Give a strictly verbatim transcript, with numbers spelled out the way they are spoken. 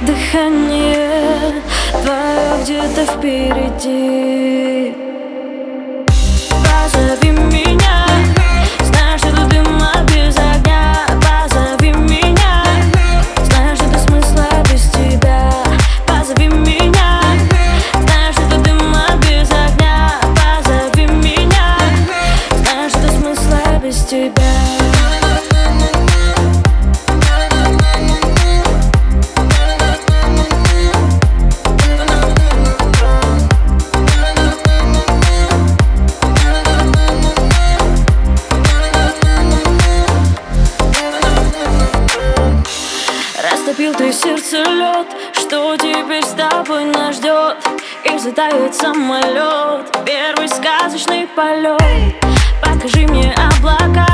Дыхание твое где-то впереди. Позови меня, знаешь, что дыма без огня. Позови меня, знаешь, что смысла без тебя. Позови меня, знаешь, что дыма без огня. Позови меня, знаешь, что смысла без тебя. Растопил ты сердце лед, что теперь с тобой нас ждет? И взлетает самолет, первый сказочный полет. Покажи мне облака,